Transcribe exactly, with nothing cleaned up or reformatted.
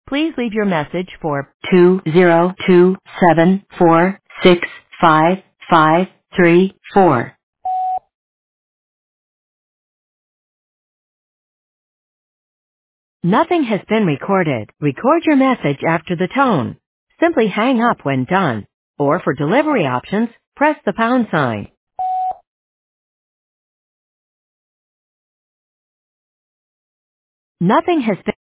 Please leave your message for two zero two seven four six five five three four. Nothing has been recorded. Record your message after the tone. Simply hang up when done. Or for delivery options, press the pound sign. Nothing has been